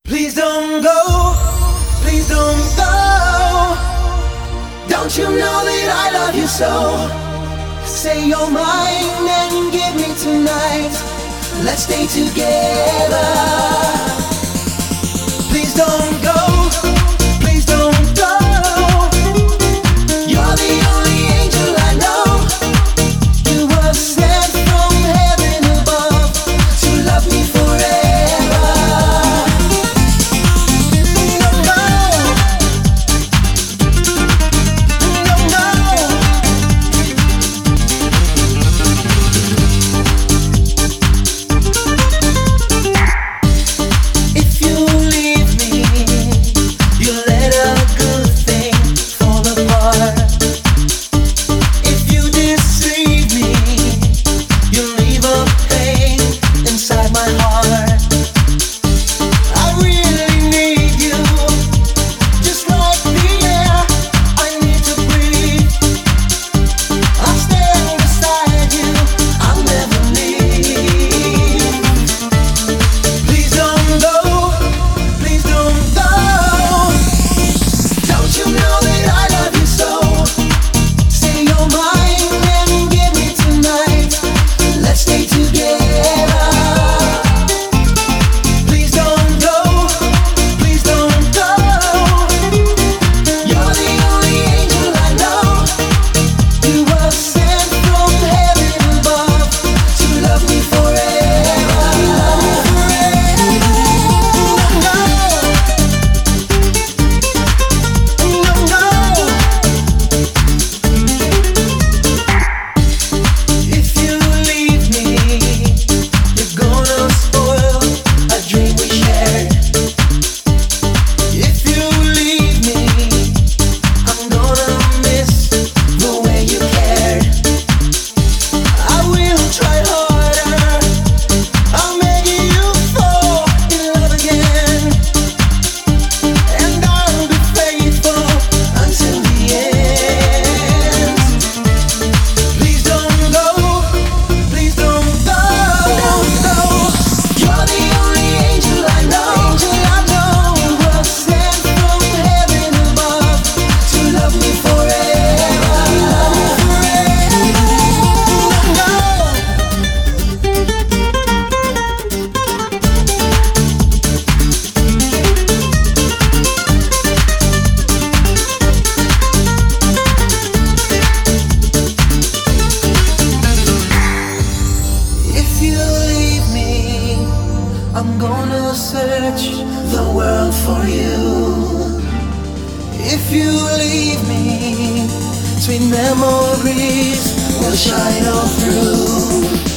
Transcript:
Please don't go, please don't go. Don't you know that I love you so? Say you're mine and give me tonight. Let's stay together. Please don't go, please don't go. You're the only angel I know. You were sent from heaven above to love me forever. No, no, no, no. If you leave me, you let a good thing fall apart. If you deceive me, you leave a pain inside my heart. I really need you, just like the air I need to breathe. I'll stand beside you, I'll never leave. Please don't go, please don't go. Don't you know that I love you so? Say you're mine and give me tonight. Let's stay together. Please don't go, please don't go. You're the only angel I know. You were sent from heaven above to love me forever. No, no, no. If you leave me, you're gonna spoil a dream we shared. If you leave me, I'm gonna miss the way you cared. I will try harder, I'll make you fall in love again, and I'll be faithful until the end. Please don't go, please don't go. You're the only angel I know. You were sent from heaven above to love me forever. No. If you leave me, I'm gonna search the world for you. If you leave me, sweet memories will shine all through.